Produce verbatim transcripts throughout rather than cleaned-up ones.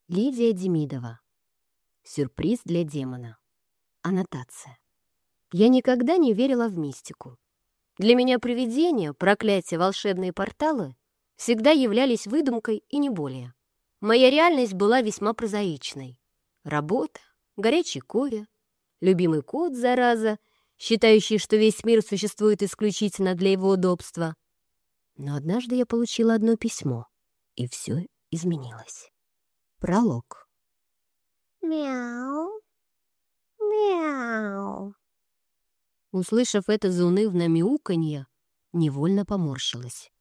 Лидия Демидова. Сюрприз для демона. Аннотация. Я никогда не верила в мистику. Для меня привидения, проклятия, волшебные порталы всегда являлись выдумкой и не более. Моя реальность была весьма прозаичной. Работа, горячий кофе, любимый кот, зараза, считающий, что весь мир существует исключительно для его удобства. Но однажды я получила одно письмо, и все изменилось. Пролог. Мяу, мяу. Услышав это заунывное мяуканье, невольно поморщилась.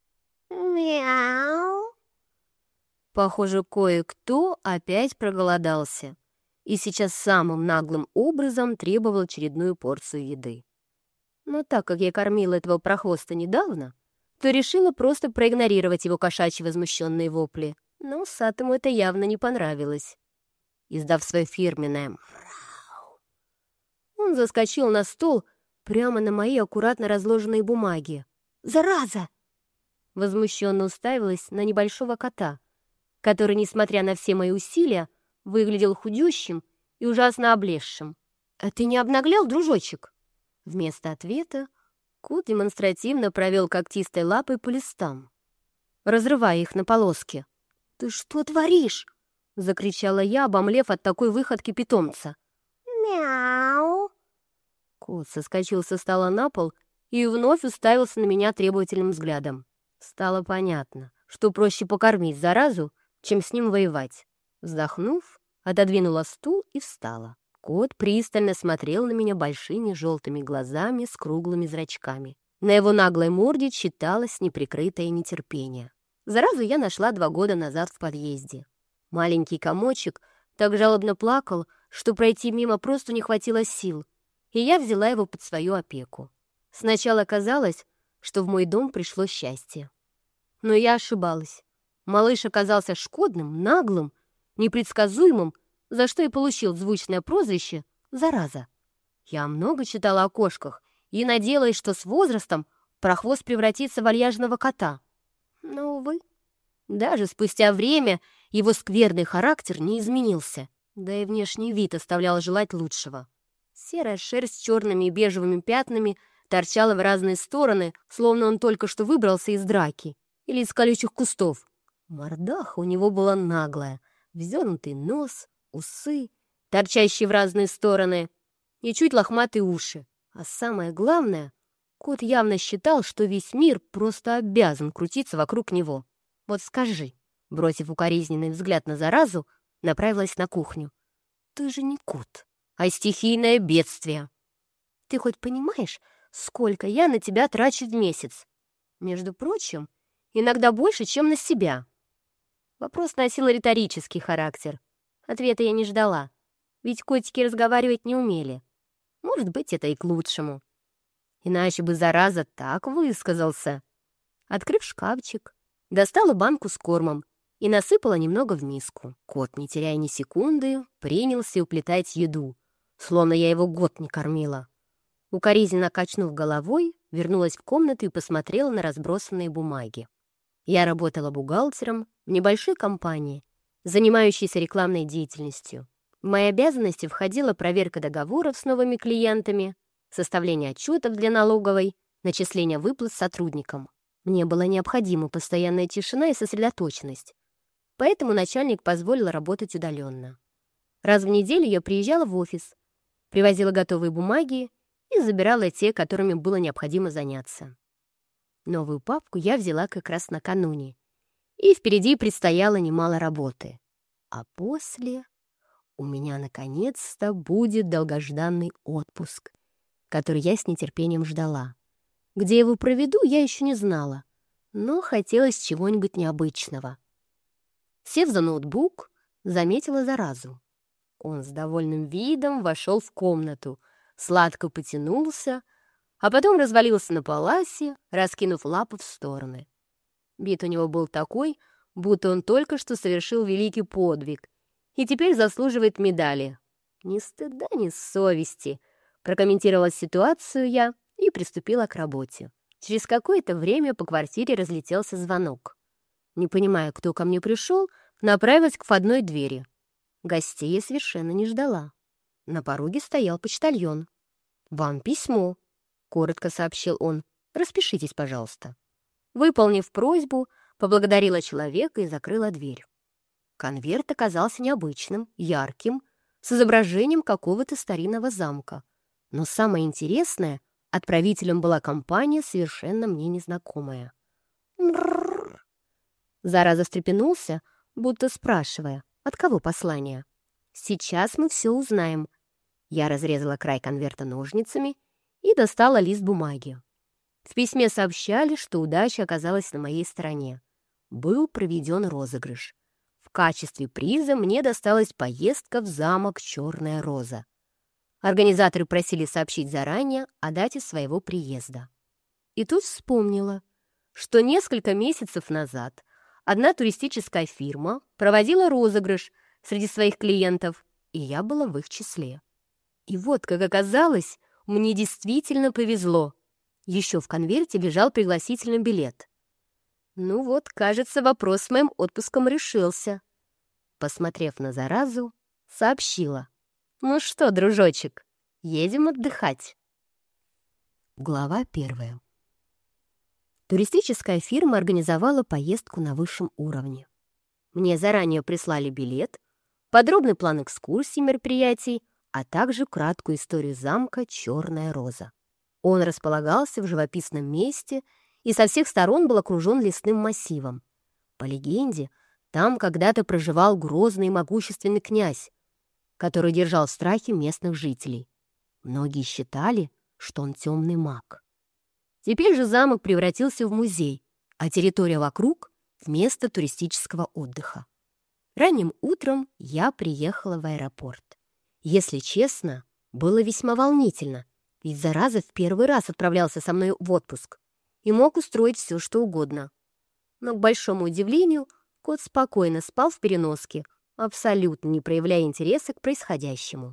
Мяу. Похоже, кое-кто опять проголодался и сейчас самым наглым образом требовал очередную порцию еды. Но так как я кормила этого прохвоста недавно, то решила просто проигнорировать его кошачьи возмущенные вопли. Но Сатому это явно не понравилось. Издав свое фирменное «мрау», он заскочил на стол прямо на мои аккуратно разложенные бумаги. «Зараза!» Возмущенно уставилась на небольшого кота, который, несмотря на все мои усилия, выглядел худющим и ужасно облезшим. «А ты не обнаглел, дружочек?» Вместо ответа кот демонстративно провел когтистой лапой по листам, разрывая их на полоски. «Ты что творишь?» — закричала я, обомлев от такой выходки питомца. Мяу. Кот соскочил со стола на пол и вновь уставился на меня требовательным взглядом. Стало понятно, что проще покормить заразу, чем с ним воевать. Вздохнув, отодвинула стул и встала. Кот пристально смотрел на меня большими желтыми глазами с круглыми зрачками. На его наглой морде читалось неприкрытое нетерпение. Заразу я нашла два года назад в подъезде. Маленький комочек так жалобно плакал, что пройти мимо просто не хватило сил, и я взяла его под свою опеку. Сначала казалось, что в мой дом пришло счастье. Но я ошибалась. Малыш оказался шкодным, наглым, непредсказуемым, за что и получил звучное прозвище «Зараза». Я много читала о кошках и надеялась, что с возрастом прохвост превратится в вальяжного кота. Но, увы, даже спустя время его скверный характер не изменился, да и внешний вид оставлял желать лучшего. Серая шерсть с черными и бежевыми пятнами торчала в разные стороны, словно он только что выбрался из драки или из колючих кустов. Мордаха у него была наглая, вздернутый нос, усы, торчащие в разные стороны, и чуть лохматые уши. А самое главное, кот явно считал, что весь мир просто обязан крутиться вокруг него. Вот скажи, бросив укоризненный взгляд на заразу, направилась на кухню. Ты же не кот, а стихийное бедствие. Ты хоть понимаешь, сколько я на тебя трачу в месяц? Между прочим, иногда больше, чем на себя. Вопрос носил риторический характер. Ответа я не ждала, ведь котики разговаривать не умели. Может быть, это и к лучшему. Иначе бы зараза так высказался. Открыв шкафчик, достала банку с кормом и насыпала немного в миску. Кот, не теряя ни секунды, принялся уплетать еду, словно я его год не кормила. Укоризненно качнув головой, вернулась в комнату и посмотрела на разбросанные бумаги. Я работала бухгалтером в небольшой компании, занимающейся рекламной деятельностью. В мои обязанности входила проверка договоров с новыми клиентами, составление отчетов для налоговой, начисление выплат сотрудникам. Мне была необходима постоянная тишина и сосредоточенность, поэтому начальник позволил работать удаленно. Раз в неделю я приезжала в офис, привозила готовые бумаги и забирала те, которыми было необходимо заняться. Новую папку я взяла как раз накануне, и впереди предстояло немало работы. А после у меня наконец-то будет долгожданный отпуск, который я с нетерпением ждала. Где его проведу, я еще не знала, но хотелось чего-нибудь необычного. Сев за ноутбук, заметила заразу. Он с довольным видом вошел в комнату, сладко потянулся, а потом развалился на паласе, раскинув лапы в стороны. Вид у него был такой, будто он только что совершил великий подвиг и теперь заслуживает медали. Ни стыда, ни совести, прокомментировала ситуацию я и приступила к работе. Через какое-то время по квартире разлетелся звонок. Не понимая, кто ко мне пришел, направилась к входной двери. Гостей я совершенно не ждала. На пороге стоял почтальон. «Вам письмо», — коротко сообщил он. «Распишитесь, пожалуйста». Выполнив просьбу, поблагодарила человека и закрыла дверь. Конверт оказался необычным, ярким, с изображением какого-то старинного замка. Но самое интересное, отправителем была компания, совершенно мне незнакомая. «Мрррр!» Зараза встрепенулся, будто спрашивая, от кого послание. «Сейчас мы все узнаем». Я разрезала край конверта ножницами и достала лист бумаги. В письме сообщали, что удача оказалась на моей стороне. Был проведен розыгрыш. В качестве приза мне досталась поездка в замок «Черная роза». Организаторы просили сообщить заранее о дате своего приезда. И тут вспомнила, что несколько месяцев назад одна туристическая фирма проводила розыгрыш среди своих клиентов, и я была в их числе. И вот, как оказалось, мне действительно повезло. Еще в конверте лежал пригласительный билет. Ну вот, кажется, вопрос с моим отпуском решился. Посмотрев на заразу, сообщила. «Ну что, дружочек, едем отдыхать». Глава первая. Туристическая фирма организовала поездку на высшем уровне. Мне заранее прислали билет, подробный план экскурсий мероприятий, а также краткую историю замка «Черная роза». Он располагался в живописном месте и со всех сторон был окружен лесным массивом. По легенде, там когда-то проживал грозный и могущественный князь, который держал в страхе местных жителей. Многие считали, что он темный маг. Теперь же замок превратился в музей, а территория вокруг — в место туристического отдыха. Ранним утром я приехала в аэропорт. Если честно, было весьма волнительно, ведь зараза в первый раз отправлялся со мной в отпуск и мог устроить все, что угодно. Но, к большому удивлению, кот спокойно спал в переноске, абсолютно не проявляя интереса к происходящему.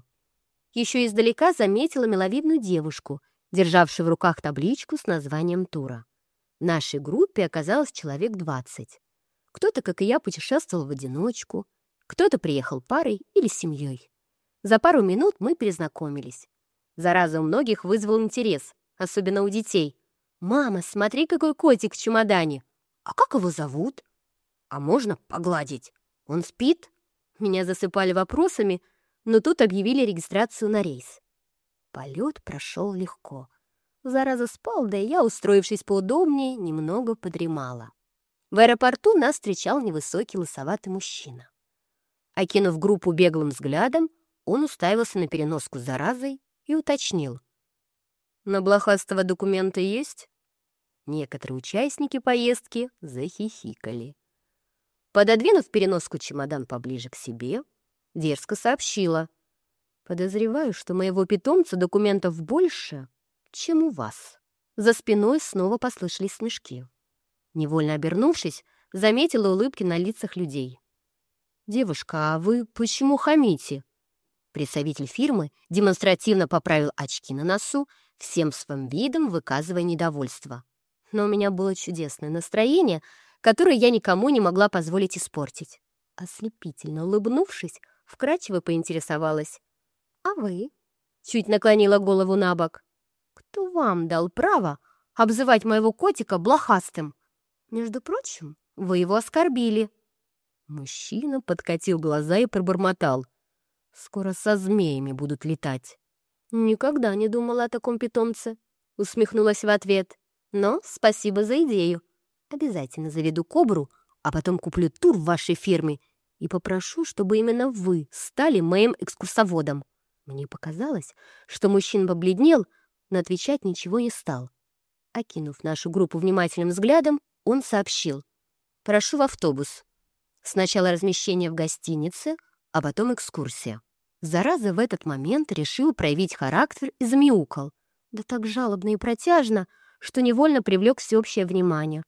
Еще издалека заметила миловидную девушку, державшую в руках табличку с названием тура. В нашей группе оказалось человек двадцать. Кто-то, как и я, путешествовал в одиночку, кто-то приехал парой или семьей. За пару минут мы перезнакомились. Зараза у многих вызвал интерес, особенно у детей. «Мама, смотри, какой котик в чемодане! А как его зовут? А можно погладить? Он спит?» Меня засыпали вопросами, но тут объявили регистрацию на рейс. Полет прошел легко. Зараза спал, да и я, устроившись поудобнее, немного подремала. В аэропорту нас встречал невысокий лысоватый мужчина. Окинув группу беглым взглядом, он уставился на переноску с заразой и уточнил. «На блохастого документы есть?» Некоторые участники поездки захихикали. Пододвинув переноску чемодан поближе к себе, дерзко сообщила. «Подозреваю, что у моего питомца документов больше, чем у вас». За спиной снова послышались смешки. Невольно обернувшись, заметила улыбки на лицах людей. «Девушка, а вы почему хамите?» Представитель фирмы демонстративно поправил очки на носу, всем своим видом выказывая недовольство. Но у меня было чудесное настроение, которое я никому не могла позволить испортить. Ослепительно улыбнувшись, вкрадчиво поинтересовалась. «А вы?» — чуть наклонила голову на бок. «Кто вам дал право обзывать моего котика блохастым? Между прочим, вы его оскорбили». Мужчина подкатил глаза и пробормотал. «Скоро со змеями будут летать». «Никогда не думала о таком питомце», — усмехнулась в ответ. «Но спасибо за идею. Обязательно заведу кобру, а потом куплю тур в вашей фирме и попрошу, чтобы именно вы стали моим экскурсоводом». Мне показалось, что мужчина побледнел, но отвечать ничего не стал. Окинув нашу группу внимательным взглядом, он сообщил. «Прошу в автобус. Сначала размещение в гостинице, а потом экскурсия». Зараза в этот момент решил проявить характер и замяукал. Да так жалобно и протяжно, что невольно привлек всеобщее внимание.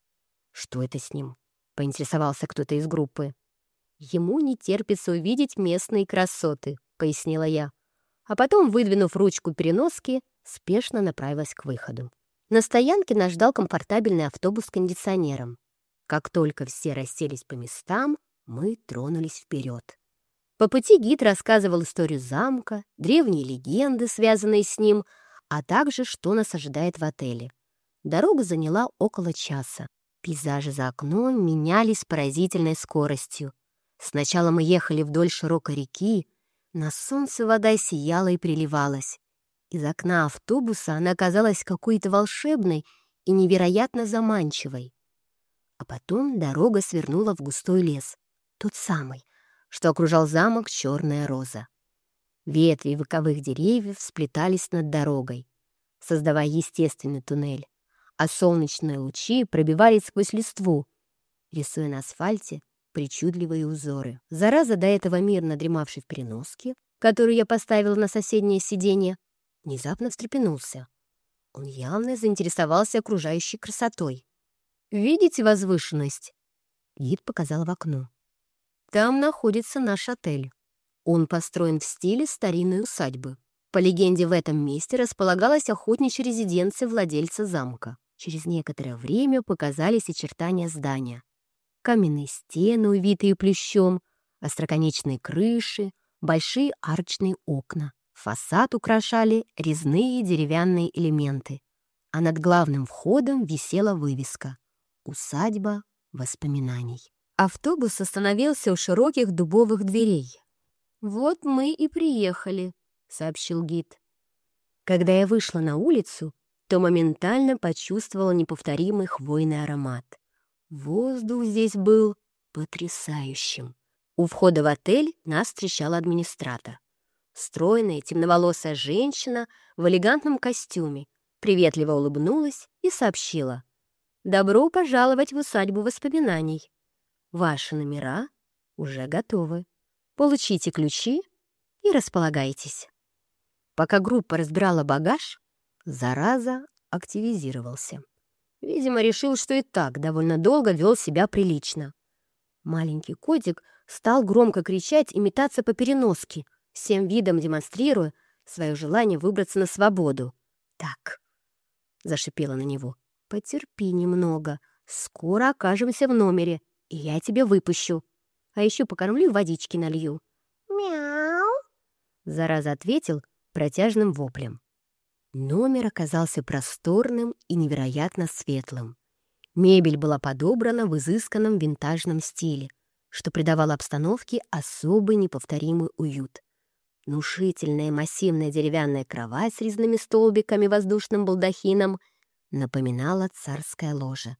«Что это с ним?» — поинтересовался кто-то из группы. «Ему не терпится увидеть местные красоты», — пояснила я. А потом, выдвинув ручку переноски, спешно направилась к выходу. На стоянке нас ждал комфортабельный автобус с кондиционером. Как только все расселись по местам, мы тронулись вперед. По пути гид рассказывал историю замка, древние легенды, связанные с ним, а также, что нас ожидает в отеле. Дорога заняла около часа. Пейзажи за окном менялись с поразительной скоростью. Сначала мы ехали вдоль широкой реки, на солнце вода сияла и переливалась. Из окна автобуса она казалась какой-то волшебной и невероятно заманчивой. А потом дорога свернула в густой лес, тот самый, что окружал замок Черная Роза. Ветви вековых деревьев сплетались над дорогой, создавая естественный туннель, а солнечные лучи пробивались сквозь листву, рисуя на асфальте причудливые узоры. Зараза, до этого мирно дремавший в переноске, которую я поставила на соседнее сиденье, внезапно встрепенулся. Он явно заинтересовался окружающей красотой. «Видите возвышенность?» Гид показал в окно. «Там находится наш отель. Он построен в стиле старинной усадьбы. По легенде, в этом месте располагалась охотничья резиденция владельца замка. Через некоторое время показались очертания здания. Каменные стены, увитые плющом, остроконечные крыши, большие арочные окна. Фасад украшали резные деревянные элементы, а над главным входом висела вывеска «Усадьба воспоминаний». Автобус остановился у широких дубовых дверей. «Вот мы и приехали», — сообщил гид. Когда я вышла на улицу, то моментально почувствовала неповторимый хвойный аромат. Воздух здесь был потрясающим. У входа в отель нас встречал администратор. Стройная, темноволосая женщина в элегантном костюме приветливо улыбнулась и сообщила: «Добро пожаловать в усадьбу воспоминаний. Ваши номера уже готовы. Получите ключи и располагайтесь». Пока группа разбирала багаж, зараза активизировался. Видимо, решил, что и так довольно долго вел себя прилично. Маленький котик стал громко кричать и метаться по переноске, всем видом демонстрируя свое желание выбраться на свободу. «Так», — зашипела на него, — «потерпи немного, скоро окажемся в номере, и я тебя выпущу. А еще покормлю и водички налью». Мяу. Зараза ответил протяжным воплем. Номер оказался просторным и невероятно светлым. Мебель была подобрана в изысканном винтажном стиле, что придавало обстановке особый неповторимый уют. Внушительная массивная деревянная кровать с резными столбиками и воздушным балдахином напоминала царское ложе.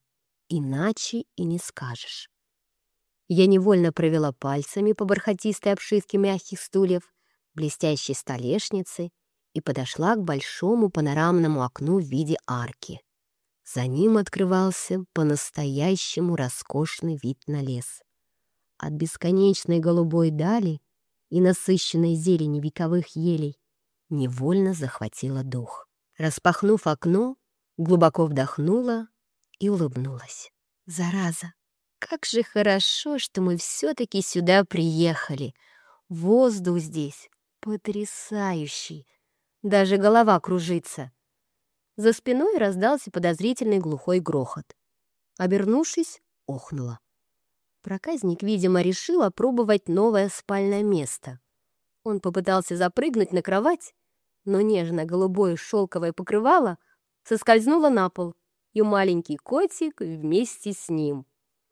Иначе и не скажешь. Я невольно провела пальцами по бархатистой обшивке мягких стульев, блестящей столешницы и подошла к большому панорамному окну в виде арки. За ним открывался по-настоящему роскошный вид на лес. От бесконечной голубой дали и насыщенной зелени вековых елей невольно захватила дух. Распахнув окно, глубоко вдохнула и улыбнулась. «Зараза! Как же хорошо, что мы все-таки сюда приехали! Воздух здесь потрясающий! Даже голова кружится!» За спиной раздался подозрительный глухой грохот. Обернувшись, охнула. Проказник, видимо, решил опробовать новое спальное место. Он попытался запрыгнуть на кровать, но нежно-голубое шелковое покрывало соскользнуло на пол, и маленький котик вместе с ним.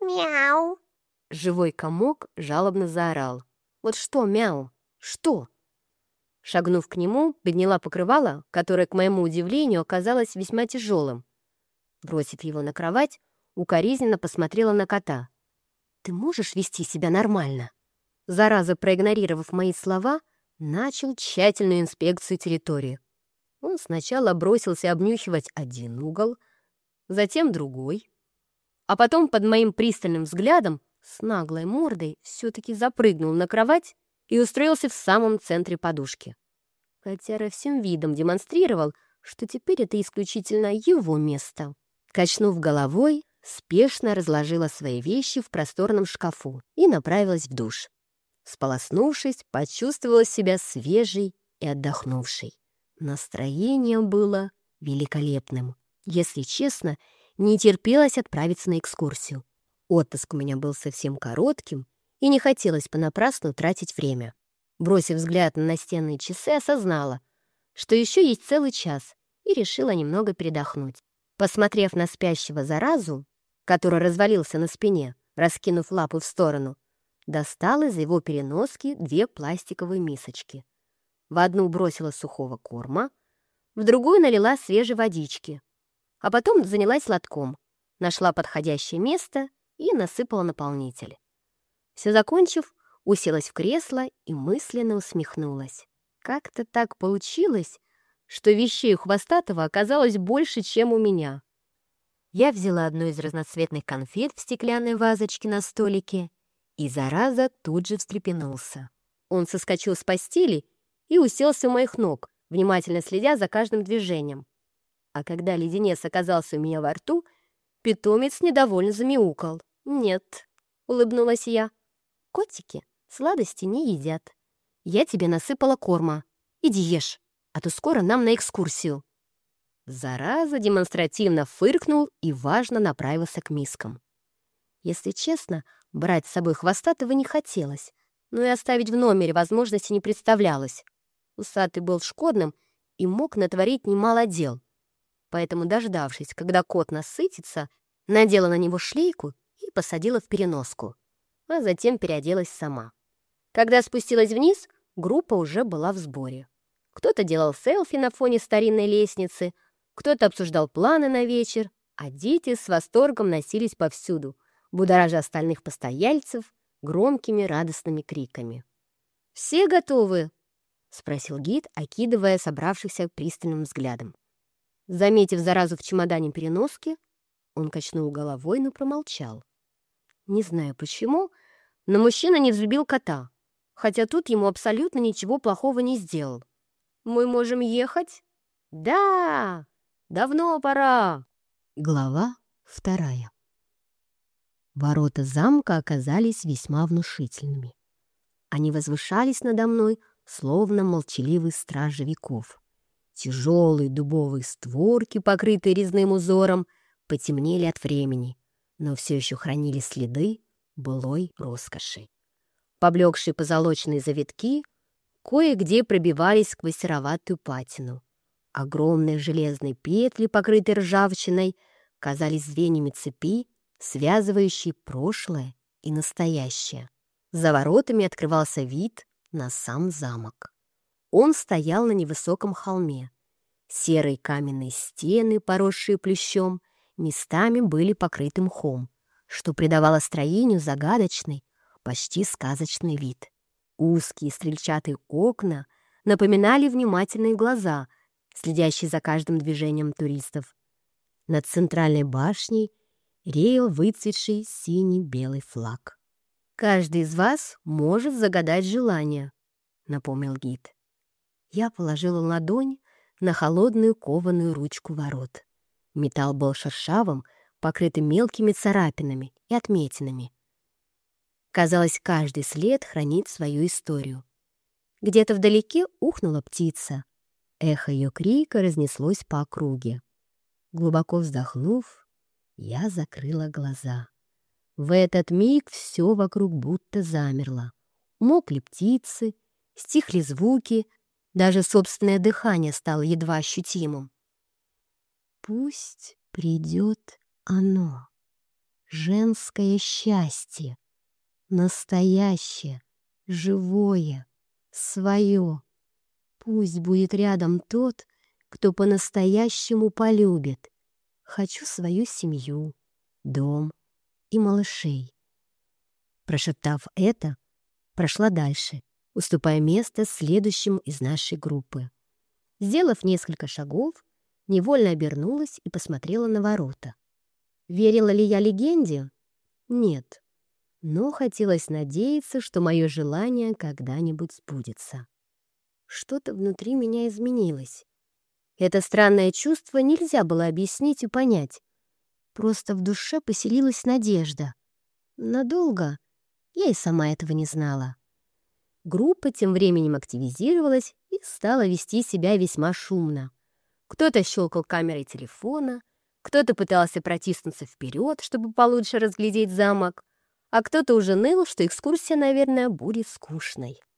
Мяу. Живой комок жалобно заорал. «Вот что, мяу? Что?» Шагнув к нему, подняла покрывало, которое, к моему удивлению, оказалось весьма тяжелым. Бросив его на кровать, укоризненно посмотрела на кота. «Ты можешь вести себя нормально?» Зараза, проигнорировав мои слова, начал тщательную инспекцию территории. Он сначала бросился обнюхивать один угол, затем другой, а потом под моим пристальным взглядом с наглой мордой все-таки запрыгнул на кровать и устроился в самом центре подушки. Хотя всем видом демонстрировал, что теперь это исключительно его место. Качнув головой, спешно разложила свои вещи в просторном шкафу и направилась в душ. Сполоснувшись, почувствовала себя свежей и отдохнувшей. Настроение было великолепным. Если честно, не терпелось отправиться на экскурсию. Отпуск у меня был совсем коротким, и не хотелось понапрасну тратить время. Бросив взгляд на настенные часы, осознала, что еще есть целый час, и решила немного передохнуть. Посмотрев на спящего заразу, который развалился на спине, раскинув лапы в сторону, достала из его переноски две пластиковые мисочки. В одну бросила сухого корма, в другую налила свежей водички, а потом занялась лотком, нашла подходящее место и насыпала наполнитель. Все закончив, уселась в кресло и мысленно усмехнулась. Как-то так получилось, что вещей у Хвостатого оказалось больше, чем у меня. Я взяла одну из разноцветных конфет в стеклянной вазочке на столике, и зараза тут же встрепенулся. Он соскочил с постели и уселся у моих ног, внимательно следя за каждым движением. А когда леденец оказался у меня во рту, питомец недовольно замяукал. «Нет», — улыбнулась я, — «котики сладости не едят. Я тебе насыпала корма. Иди ешь, а то скоро нам на экскурсию». Зараза демонстративно фыркнул и важно направился к мискам. Если честно, брать с собой Хвостатого не хотелось, но и оставить в номере возможности не представлялось. Усатый был шкодным и мог натворить немало дел. Поэтому, дождавшись, когда кот насытится, надела на него шлейку и посадила в переноску, а затем переоделась сама. Когда спустилась вниз, группа уже была в сборе. Кто-то делал селфи на фоне старинной лестницы, кто-то обсуждал планы на вечер, а дети с восторгом носились повсюду, будоража остальных постояльцев громкими радостными криками. «Все готовы?» — спросил гид, окидывая собравшихся пристальным взглядом. Заметив заразу в чемодане переноски, он качнул головой, но промолчал. Не знаю почему, но мужчина не взлюбил кота, хотя тут ему абсолютно ничего плохого не сделал. «Мы можем ехать?» «Да! Давно пора!» Глава вторая. Ворота замка оказались весьма внушительными. Они возвышались надо мной, словно молчаливый страж веков. Тяжелые дубовые створки, покрытые резным узором, потемнели от времени, но все еще хранили следы былой роскоши. Поблекшие позолоченные завитки кое-где пробивались сквозь сероватую патину. Огромные железные петли, покрытые ржавчиной, казались звеньями цепи, связывающей прошлое и настоящее. За воротами открывался вид на сам замок. Он стоял на невысоком холме. Серые каменные стены, поросшие плющом, местами были покрыты мхом, что придавало строению загадочный, почти сказочный вид. Узкие стрельчатые окна напоминали внимательные глаза, следящие за каждым движением туристов. Над центральной башней реял выцветший синий-белый флаг. «Каждый из вас может загадать желание», — напомнил гид. Я положила ладонь на холодную кованую ручку ворот. Металл был шершавым, покрытым мелкими царапинами и отметинами. Казалось, каждый след хранит свою историю. Где-то вдалеке ухнула птица. Эхо ее крика разнеслось по округе. Глубоко вздохнув, я закрыла глаза. В этот миг все вокруг будто замерло. Умолкли птицы, стихли звуки, даже собственное дыхание стало едва ощутимым. Пусть придет оно, женское счастье, настоящее, живое, свое. Пусть будет рядом тот, кто по-настоящему полюбит. Хочу свою семью, дом и малышей. Прошептав это, прошла дальше, уступая место следующему из нашей группы. Сделав несколько шагов, невольно обернулась и посмотрела на ворота. Верила ли я легенде? Нет. Но хотелось надеяться, что мое желание когда-нибудь сбудется. Что-то внутри меня изменилось. Это странное чувство нельзя было объяснить и понять. Просто в душе поселилась надежда. Надолго? Я и сама этого не знала. Группа тем временем активизировалась и стала вести себя весьма шумно. Кто-то щелкал камерой телефона, кто-то пытался протиснуться вперед, чтобы получше разглядеть замок, а кто-то уже ныл, что экскурсия, наверное, будет скучной.